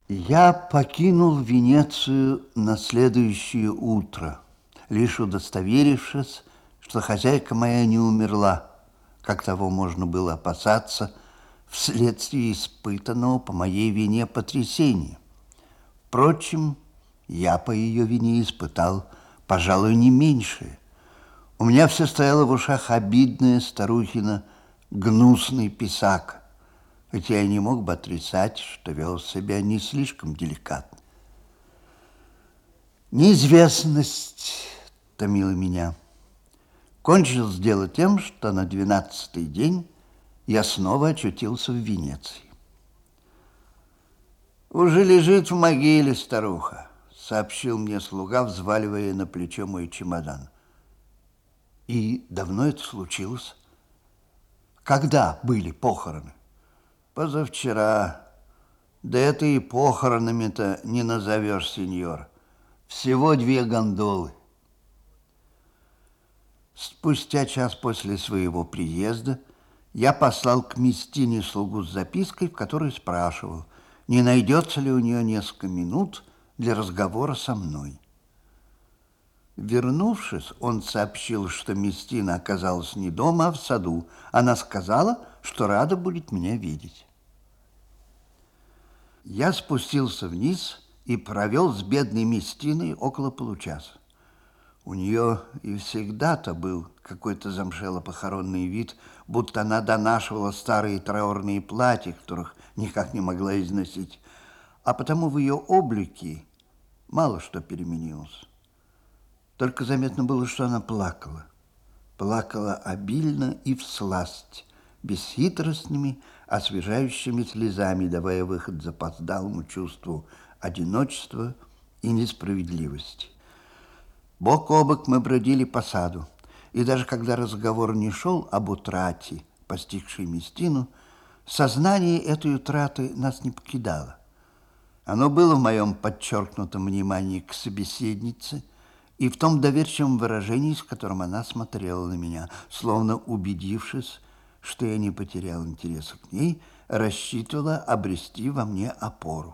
Я покинул Венецию на следующее утро, лишь удостоверившись, что хозяйка моя не умерла, как того можно было опасаться, вследствие испытанного по моей вине потрясения. Впрочем, я по ее вине испытал, пожалуй, не меньшее. У меня все стояло в ушах обидная старухина гнусный писак, хотя я не мог бы отрицать, что вел себя не слишком деликатно. Неизвестность томила меня. Кончилось дело тем, что на 12-й день я снова очутился в Венеции. «Уже лежит в могиле старуха», — сообщил мне слуга, взваливая на плечо мой чемодан. «И давно это случилось? Когда были похороны?» «Позавчера. Да это и похоронами-то не назовешь, сеньор. Всего 2 гондолы». Спустя час после своего приезда я послал к Местине слугу с запиской, в которой спрашивал, не найдется ли у нее несколько минут для разговора со мной. Вернувшись, он сообщил, что Местина оказалась не дома, а в саду. Она сказала, что рада будет меня видеть. Я спустился вниз и провел с бедной Местиной около получаса. У нее и всегда-то был какой-то замшело-похоронный вид, будто она донашивала старые траурные платья, которых никак не могла износить, а потому в ее облике мало что переменилось. Только заметно было, что она плакала. Плакала обильно и всласть, бесхитростными, освежающими слезами, давая выход запоздалому чувству одиночества и несправедливости. Бок о бок мы бродили по саду, и даже когда разговор не шел об утрате, постигшей Местину, сознание этой утраты нас не покидало. Оно было в моем подчеркнутом внимании к собеседнице и в том доверчивом выражении, с которым она смотрела на меня, словно убедившись, что я не потерял интереса к ней, рассчитывала обрести во мне опору.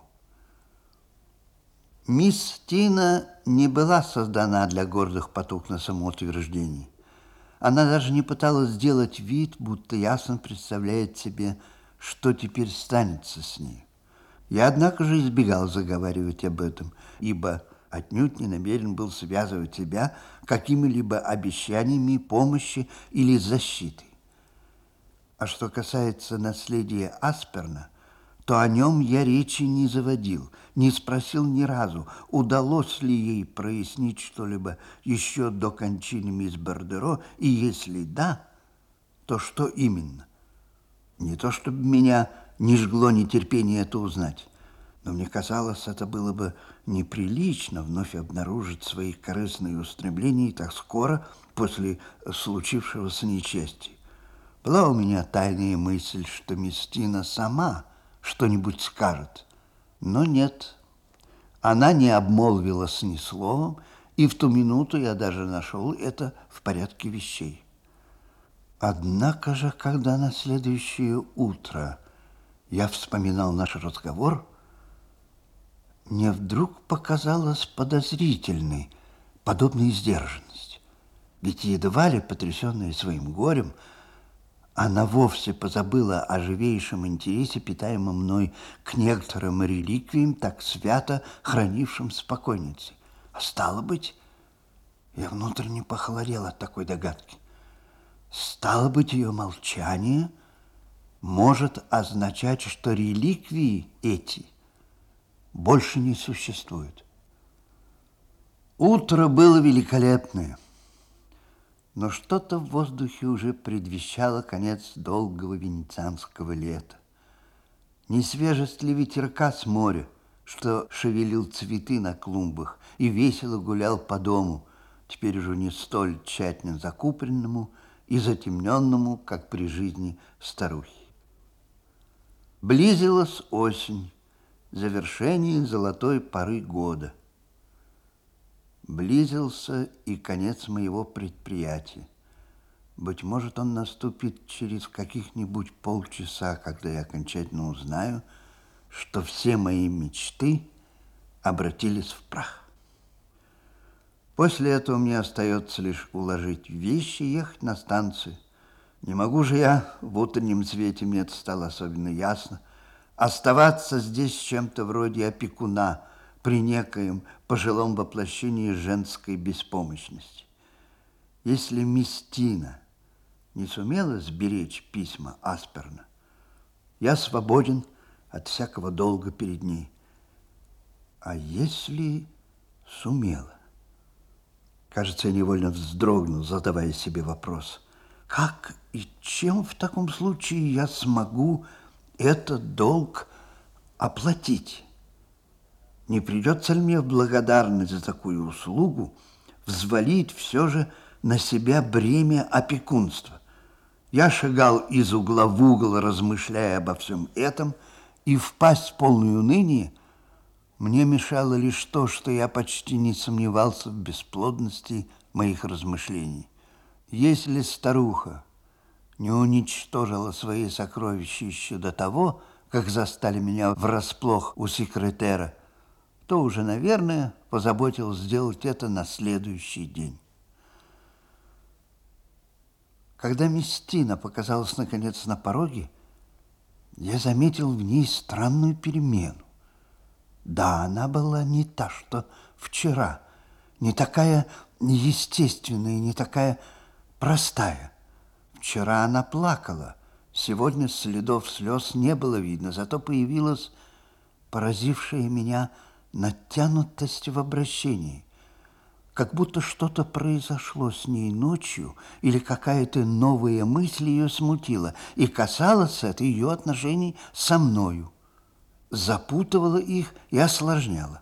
Мисс Тина не была создана для гордых потуг на самоутверждении. Она даже не пыталась сделать вид, будто ясно представляет себе, что теперь станется с ней. Я, однако же, избегал заговаривать об этом, ибо отнюдь не намерен был связывать себя какими-либо обещаниями помощи или защиты. А что касается наследия Асперна, то о нем я речи не заводил, не спросил ни разу, удалось ли ей прояснить что-либо еще до кончины мисс Бардеро, и если да, то что именно? Не то, чтобы меня не жгло нетерпение это узнать, но мне казалось, это было бы неприлично вновь обнаружить свои корыстные устремления так скоро после случившегося несчастья. Была у меня тайная мысль, что Местина сама что-нибудь скажет, но нет. Она не обмолвилась ни словом, и в ту минуту я даже нашел это в порядке вещей. Однако же, когда на следующее утро я вспоминал наш разговор, мне вдруг показалась подозрительной подобная сдержанность. Ведь едва ли, потрясенная своим горем, она вовсе позабыла о живейшем интересе, питаемом мной к некоторым реликвиям, так свято хранившим спокойницы. А стало быть, я внутренне похолодел от такой догадки. Стало быть, ее молчание может означать, что реликвии эти больше не существуют. Утро было великолепное. Но что-то в воздухе уже предвещало конец долгого венецианского лета. Не свежесть ли ветерка с моря, что шевелил цветы на клумбах и весело гулял по дому, теперь уже не столь тщательно закупоренному и затемненному, как при жизни старухи. Близилась осень, завершение золотой поры года. Близился и конец моего предприятия. Быть может, он наступит через каких-нибудь полчаса, когда я окончательно узнаю, что все мои мечты обратились в прах. После этого мне остается лишь уложить вещи и ехать на станцию. Не могу же я в утреннем свете, мне это стало особенно ясно, оставаться здесь чем-то вроде опекуна при некоем пожилом воплощении женской беспомощности. Если Местина не сумела сберечь письма Асперна, я свободен от всякого долга перед ней. А если сумела? Кажется, я невольно вздрогнул, задавая себе вопрос. Как и чем в таком случае я смогу этот долг оплатить? Не придется ли мне в благодарность за такую услугу взвалить все же на себя бремя опекунства? Я шагал из угла в угол, размышляя обо всем этом, и впасть в полное уныние мне мешало лишь то, что я почти не сомневался в бесплодности моих размышлений. Если старуха не уничтожила свои сокровища еще до того, как застали меня врасплох у секретера, то уже, наверное, позаботилась сделать это на следующий день. Когда Местина показалась, наконец, на пороге, я заметил в ней странную перемену. Да, она была не та, что вчера, не такая естественная, не такая простая. Вчера она плакала, сегодня следов слез не было видно, зато появилась поразившая меня натянутость в обращении. Как будто что-то произошло с ней ночью, или какая-то новая мысль ее смутила, и касалось это ее отношений со мною, запутывала их и осложняла.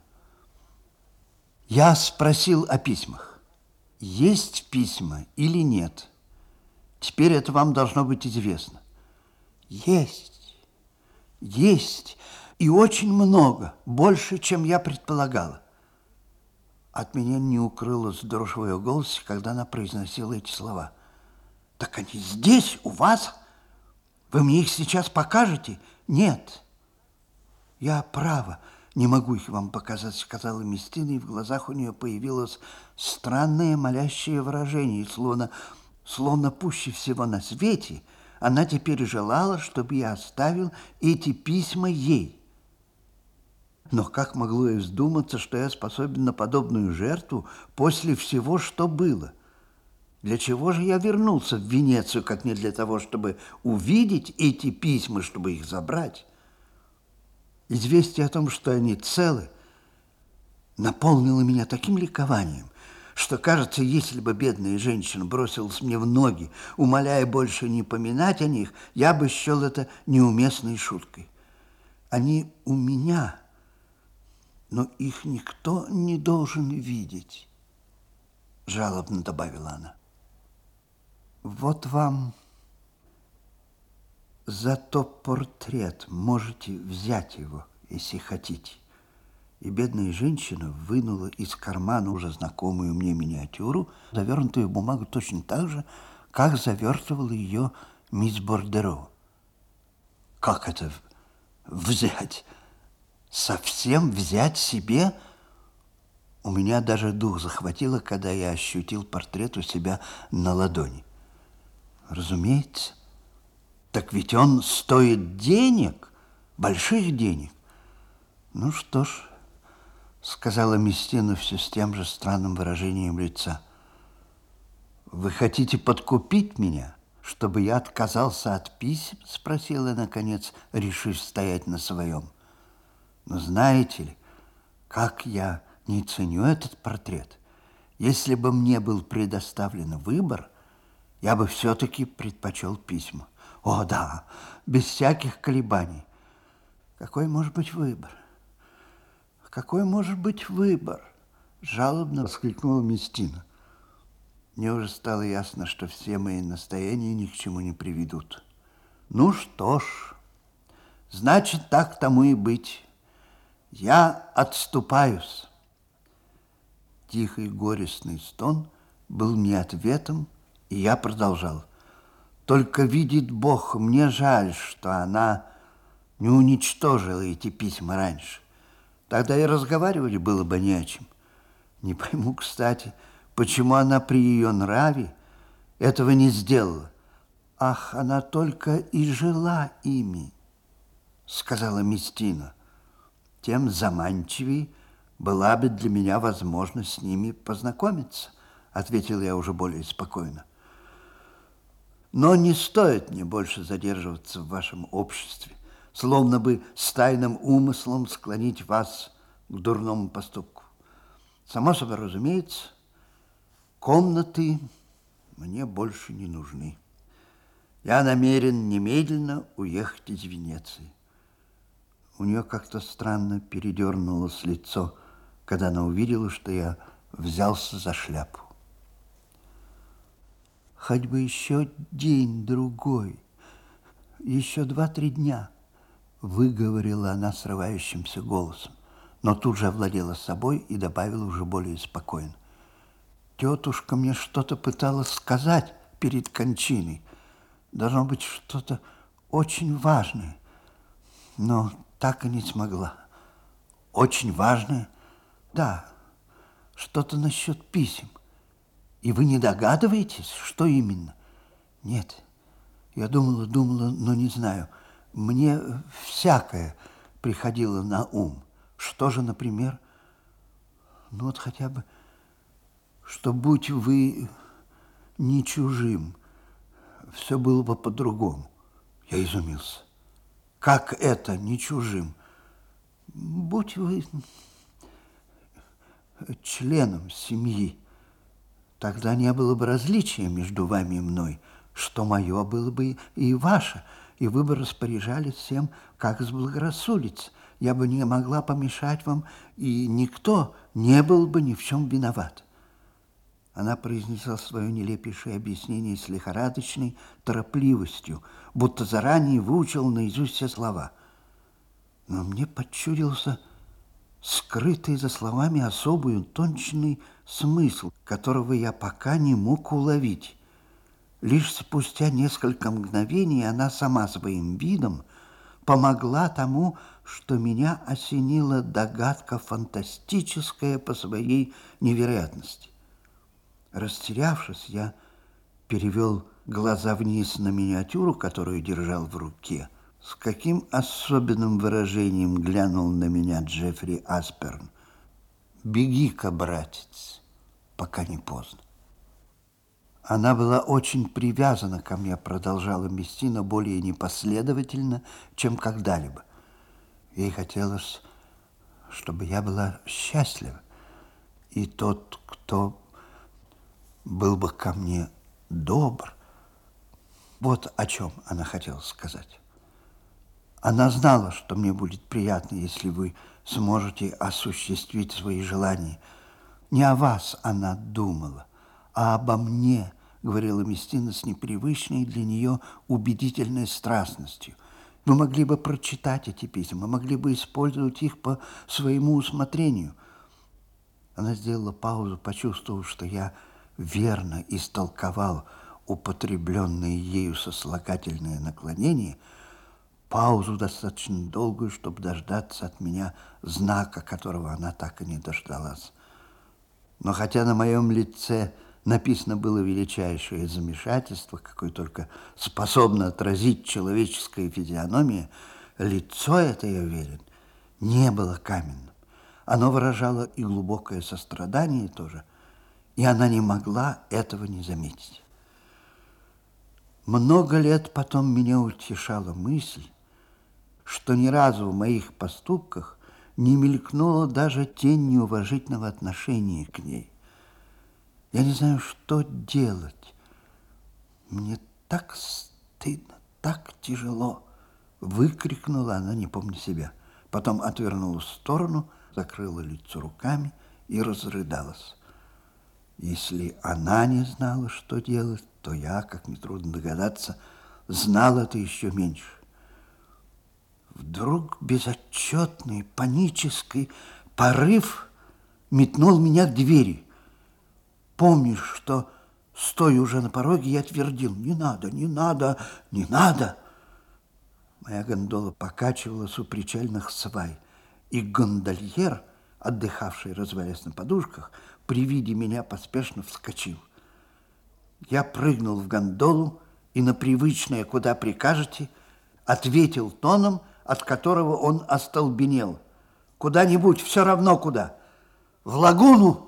Я спросил о письмах. Есть письма или нет? Теперь это вам должно быть известно. Есть, есть, и очень много, больше, чем я предполагала. От меня не укрылась дрожь в ее голосе, когда она произносила эти слова. Так они здесь, у вас? Вы мне их сейчас покажете? Нет. Я права, не могу их вам показать, сказала Местина, и в глазах у нее появилось странное молящее выражение, словно пуще всего на свете она теперь желала, чтобы я оставил эти письма ей. Но как могло ей вздуматься, что я способен на подобную жертву после всего, что было? Для чего же я вернулся в Венецию, как не для того, чтобы увидеть эти письма, чтобы их забрать? Известие о том, что они целы, наполнило меня таким ликованием, что, кажется, если бы бедная женщина бросилась мне в ноги, умоляя больше не поминать о них, я бы счел это неуместной шуткой. Они у меня, но их никто не должен видеть, жалобно добавила она. Вот вам зато портрет, можете взять его, если хотите. И бедная женщина вынула из кармана уже знакомую мне миниатюру, завернутую в бумагу точно так же, как завертывала ее мисс Бордеро. Как это взять? Совсем взять себе? У меня даже дух захватило, когда я ощутил портрет у себя на ладони. Разумеется. Так ведь он стоит денег, больших денег. Ну что ж, сказала Местина все с тем же странным выражением лица. Вы хотите подкупить меня, чтобы я отказался от писем? Спросила, наконец, решив стоять на своем. Но знаете ли, как я не ценю этот портрет. Если бы мне был предоставлен выбор, я бы все-таки предпочел письма. О, да, без всяких колебаний. Какой может быть выбор? Какой может быть выбор? Жалобно воскликнула Местина. Мне уже стало ясно, что все мои настояния ни к чему не приведут. Ну что ж, значит, так тому и быть. Я отступаюсь. Тихий горестный стон был мне ответом, и я продолжал. Только видит Бог, мне жаль, что она не уничтожила эти письма раньше. Тогда и разговаривать было бы не о чем. Не пойму, кстати, почему она при ее нраве этого не сделала. Ах, она только и жила ими, сказала Местина. Тем заманчивее была бы для меня возможность с ними познакомиться, ответил я уже более спокойно. Но не стоит мне больше задерживаться в вашем обществе, словно бы с тайным умыслом склонить вас к дурному поступку. Само собой разумеется, комнаты мне больше не нужны. Я намерен немедленно уехать из Венеции. У нее как-то странно передернулось лицо, когда она увидела, что я взялся за шляпу. Хоть бы еще день-другой, еще 2-3 дня, выговорила она срывающимся голосом, но тут же овладела собой и добавила уже более спокойно. Тетушка мне что-то пыталась сказать перед кончиной. Должно быть что-то очень важное, но так и не смогла. Очень важное? Да, что-то насчет писем. И вы не догадываетесь, что именно? Нет, я думала, но не знаю. Мне всякое приходило на ум. Что же, например? Ну вот хотя бы, что будь вы не чужим, все было бы по-другому. Я изумился. Как это не чужим? Будь вы членом семьи, тогда не было бы различия между вами и мной, что мое было бы и ваше, и вы бы распоряжались всем, как заблагорассудится. Я бы не могла помешать вам, и никто не был бы ни в чем виноват. Она произнесла свое нелепейшее объяснение с лихорадочной торопливостью, будто заранее выучила наизусть все слова. Но мне почудился скрытый за словами особый утонченный смысл, которого я пока не мог уловить. Лишь спустя несколько мгновений она сама своим видом помогла тому, что меня осенила догадка фантастическая по своей невероятности. Растерявшись, я перевел глаза вниз на миниатюру, которую держал в руке. С каким особенным выражением глянул на меня Джеффри Асперн. «Беги-ка, братец, пока не поздно». Она была очень привязана ко мне, продолжала Местина более непоследовательно, чем когда-либо. Ей хотелось, чтобы я была счастлива, и тот, кто был бы ко мне добр. Вот о чем она хотела сказать. Она знала, что мне будет приятно, если вы сможете осуществить свои желания. Не о вас она думала, а обо мне, говорила Местина с непривычной для нее убедительной страстностью. Вы могли бы прочитать эти письма, могли бы использовать их по своему усмотрению. Она сделала паузу, почувствовав, что я верно истолковал употребленное ею сослагательное наклонение, паузу достаточно долгую, чтобы дождаться от меня знака, которого она так и не дождалась. Но хотя на моем лице написано было величайшее замешательство, какое только способно отразить человеческая физиономия, лицо это, я уверен, не было каменным. Оно выражало и глубокое сострадание тоже, и она не могла этого не заметить. Много лет потом меня утешала мысль, что ни разу в моих поступках не мелькнула даже тень неуважительного отношения к ней. Я не знаю, что делать. Мне так стыдно, так тяжело, выкрикнула она, не помня себя. Потом отвернулась в сторону, закрыла лицо руками и разрыдалась. Если она не знала, что делать, то я, как нетрудно догадаться, знал это еще меньше. Вдруг безотчетный панический порыв метнул меня к двери. Помнишь, что, стоя уже на пороге, я твердил: «Не надо, не надо, не надо». Моя гондола покачивалась у причальных свай, и гондольер, отдыхавший, развалясь на подушках, при виде меня поспешно вскочил. Я прыгнул в гондолу и на привычное «куда прикажете» ответил тоном, от которого он остолбенел. «Куда-нибудь, все равно куда. В лагуну!»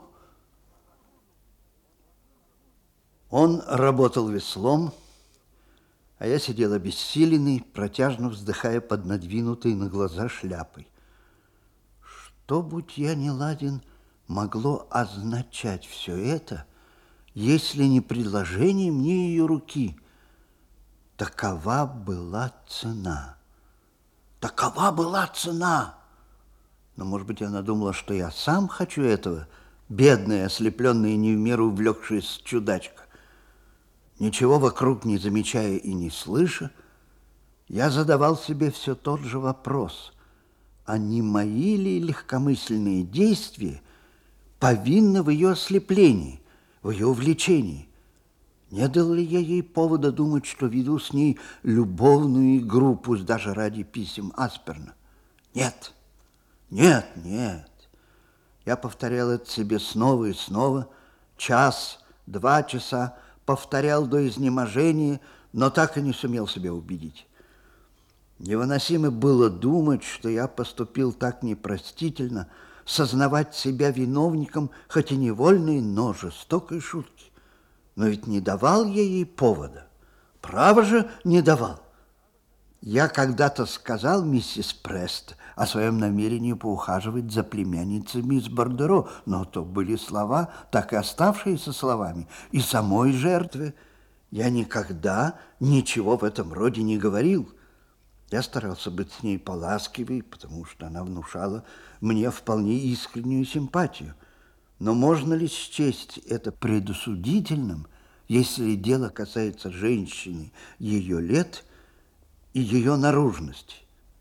Он работал веслом, а я сидел обессиленный, протяжно вздыхая под надвинутой на глаза шляпой. Что, будь я не ладен, могло означать все это, если не предложение мне ее руки? Такова была цена. Такова была цена! Но, может быть, она думала, что я сам хочу этого, бедная, ослепленная, не в меру увлекшаяся чудачка. Ничего вокруг не замечая и не слыша, я задавал себе все тот же вопрос: а не мои ли легкомысленные действия повинны в ее ослеплении, в ее увлечении? Не дал ли я ей повода думать, что веду с ней любовную игру, пусть даже ради писем Асперна? Нет, нет, нет. Я повторял это себе снова и снова, час, 2 часа, повторял до изнеможения, но так и не сумел себя убедить. Невыносимо было думать, что я поступил так непростительно, сознавать себя виновником, хоть и невольной, но жестокой шутки. Но ведь не давал я ей повода. Право же, не давал. Я когда-то сказал миссис Прест о своем намерении поухаживать за племянницей мисс Бордеро, но то были слова, так и оставшиеся словами, и самой жертвы. Я никогда ничего в этом роде не говорил. Я старался быть с ней поласкивей, потому что она внушала мне вполне искреннюю симпатию. Но можно ли счесть это предосудительным, если дело касается женщины ее лет и ее наружности?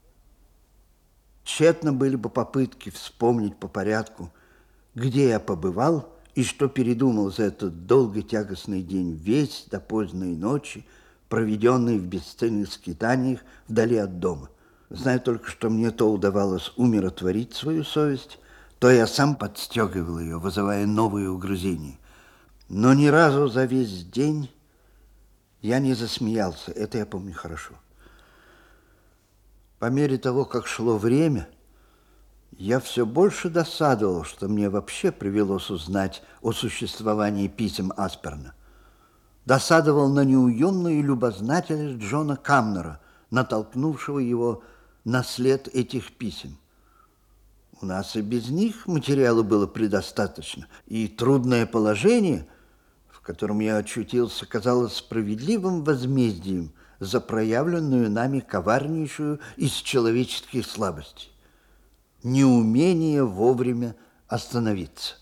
Тщетно были бы попытки вспомнить по порядку, где я побывал и что передумал за этот долгий тягостный день, весь до поздней ночи, проведенный в бесцельных скитаниях вдали от дома. Знаю только, что мне то удавалось умиротворить свою совесть, то я сам подстегивал ее, вызывая новые угрызения. Но ни разу за весь день я не засмеялся, это я помню хорошо. По мере того, как шло время, я все больше досадовал, что мне вообще привелось узнать о существовании писем Асперна. Досадовал на неуемную любознательность Джона Камнера, натолкнувшего его на след этих писем. У нас и без них материала было предостаточно, и трудное положение, в котором я очутился, казалось справедливым возмездием за проявленную нами коварнейшую из человеческих слабостей – неумение вовремя остановиться.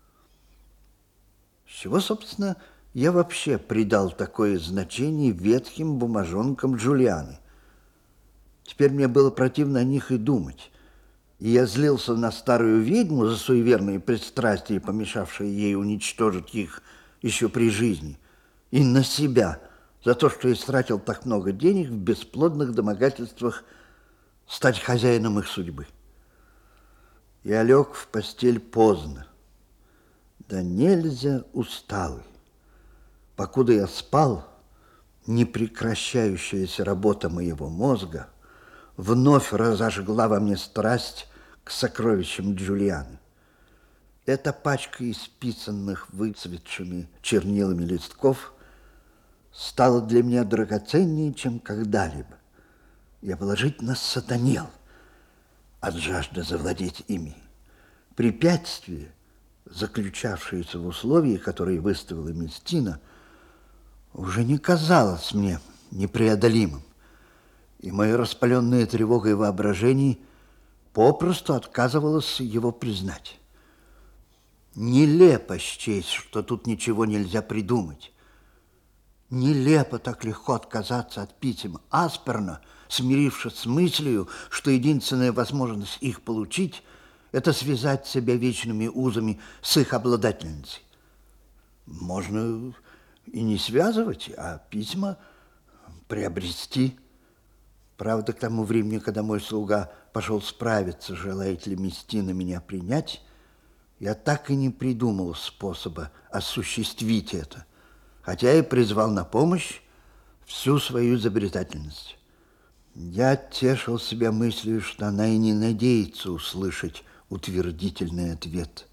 С чего, собственно, я вообще придал такое значение ветхим бумажонкам Джулианы? Теперь мне было противно о них и думать, и я злился на старую ведьму за суеверные пристрастия, помешавшие ей уничтожить их еще при жизни, и на себя за то, что истратил так много денег в бесплодных домогательствах стать хозяином их судьбы. Я лег в постель поздно, да нельзя усталый. Покуда я спал, непрекращающаяся работа моего мозга вновь разожгла во мне страсть к сокровищам Джулианы. Эта пачка исписанных выцветшими чернилами листков стала для меня драгоценнее, чем когда-либо. Я положительно сатанел от жажды завладеть ими. Препятствие, заключавшееся в условии, которые выставила Местина, уже не казалось мне непреодолимым, и мое распаленное тревогой воображение попросту отказывалось его признать. Нелепо счесть, что тут ничего нельзя придумать. Нелепо так легко отказаться от писем Асперна, смирившись с мыслью, что единственная возможность их получить – это связать себя вечными узами с их обладательницей. Можно и не связывать, а письма приобрести. Правда, к тому времени, когда мой слуга пошел справиться, желает ли Местина меня принять, я так и не придумал способа осуществить это, хотя и призвал на помощь всю свою изобретательность. Я тешил себя мыслью, что она и не надеется услышать утвердительный ответ.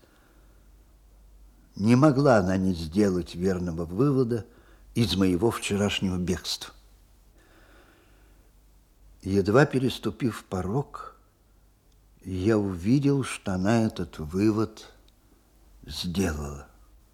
Не могла она не сделать верного вывода из моего вчерашнего бегства. Едва переступив порог, я увидел, что она этот вывод сделала.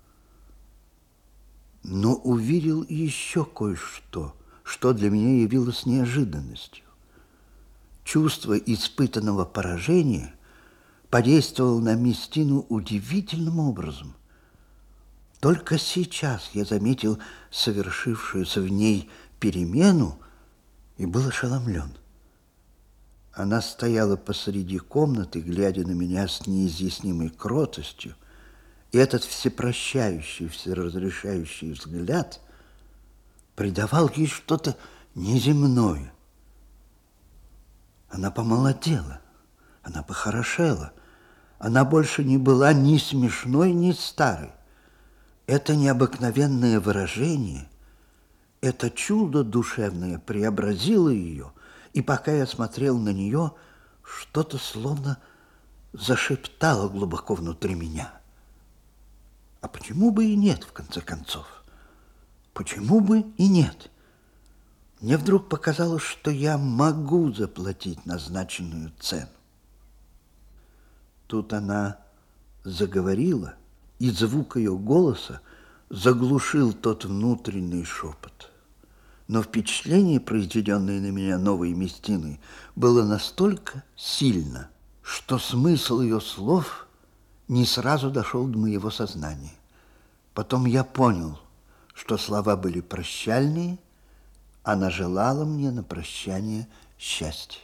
Но увидел еще кое-что, что для меня явилось неожиданностью. Чувство испытанного поражения подействовало на Местину удивительным образом. Только сейчас я заметил совершившуюся в ней перемену и был ошеломлен. Она стояла посреди комнаты, глядя на меня с неизъяснимой кротостью, и этот всепрощающий, всеразрешающий взгляд придавал ей что-то неземное. Она помолодела, она похорошела, она больше не была ни смешной, ни старой. Это необыкновенное выражение, это чудо душевное преобразило ее, и пока я смотрел на нее, что-то словно зашептало глубоко внутри меня. А почему бы и нет, в конце концов? Почему бы и нет? Мне вдруг показалось, что я могу заплатить назначенную цену. Тут она заговорила, и звук ее голоса заглушил тот внутренний шепот. Но впечатление, произведенное на меня новой Местиной, было настолько сильно, что смысл ее слов не сразу дошел до моего сознания. Потом я понял, что слова были прощальные, она желала мне на прощание счастья.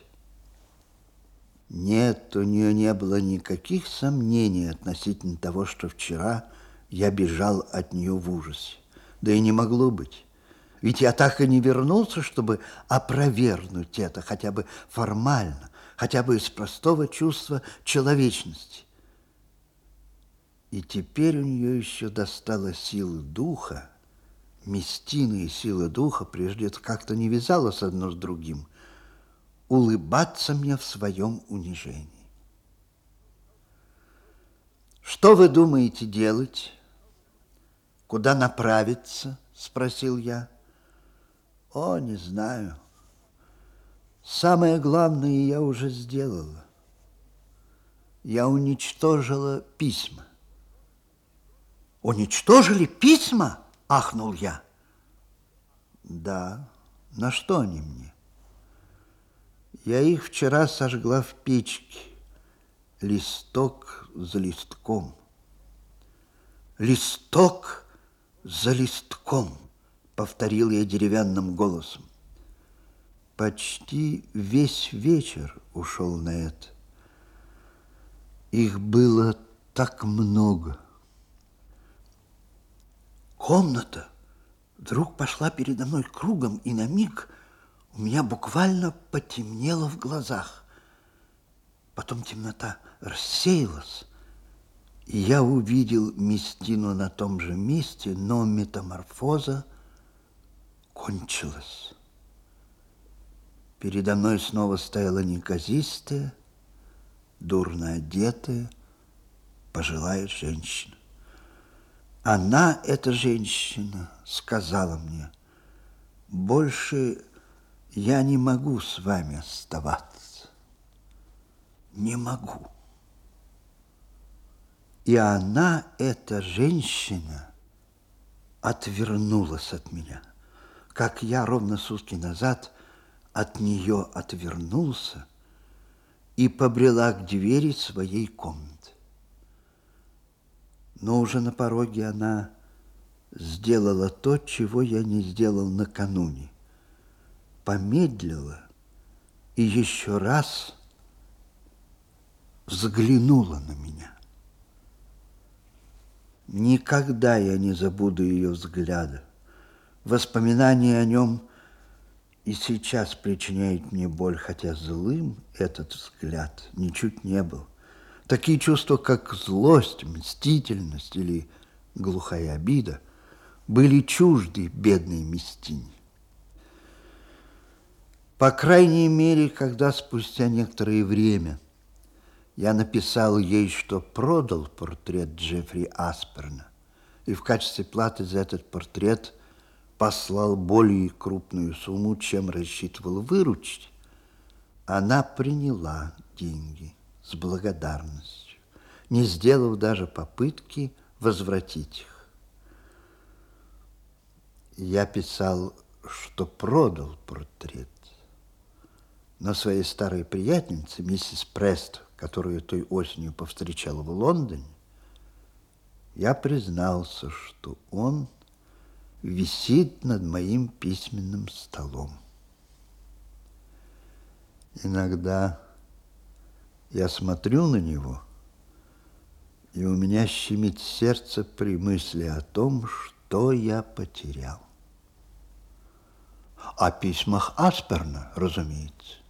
Нет, у нее не было никаких сомнений относительно того, что вчера я бежал от нее в ужасе. Да и не могло быть. Ведь я так и не вернулся, чтобы опровергнуть это хотя бы формально, хотя бы из простого чувства человечности. И теперь у нее еще достало силы духа. Местина и сила духа прежде как-то не вязалось одно с другим. Улыбаться мне в своем унижении. «Что вы думаете делать? Куда направиться?» – спросил я. «О, не знаю. Самое главное я уже сделала. Я уничтожила письма». «Уничтожили письма?» – ахнул я. «Да. На что они мне? Я их вчера сожгла в печке, листок за листком». «Листок за листком», — повторил я деревянным голосом. Почти весь вечер ушел на это. Их было так много. Комната вдруг пошла передо мной кругом, и на миг у меня буквально потемнело в глазах. Потом темнота рассеялась, и я увидел Местину на том же месте, но метаморфоза кончилась. Передо мной снова стояла неказистая, дурно одетая, пожилая женщина. Она, эта женщина, сказала мне: «Больше я не могу с вами оставаться. Не могу». И она, эта женщина, отвернулась от меня, как я ровно сутки назад от нее отвернулся и побрела к двери своей комнаты. Но уже на пороге она сделала то, чего я не сделал накануне. Помедлила и еще раз взглянула на меня. Никогда я не забуду ее взгляда. Воспоминание о нем И сейчас причиняет мне боль, хотя злым этот взгляд ничуть не был. Такие чувства, как злость, мстительность или глухая обида, были чужды бедной Местине. По крайней мере, когда спустя некоторое время я написал ей, что продал портрет Джеффри Асперна, и в качестве платы за этот портрет послал более крупную сумму, чем рассчитывал выручить, она приняла деньги с благодарностью, не сделав даже попытки возвратить их. Я писал, что продал портрет, но своей старой приятельнице, миссис Прест, которую той осенью повстречал в Лондоне, я признался, что он висит над моим письменным столом. Иногда я смотрю на него, и у меня щемит сердце при мысли о том, что я потерял. О письмах Асперна, разумеется,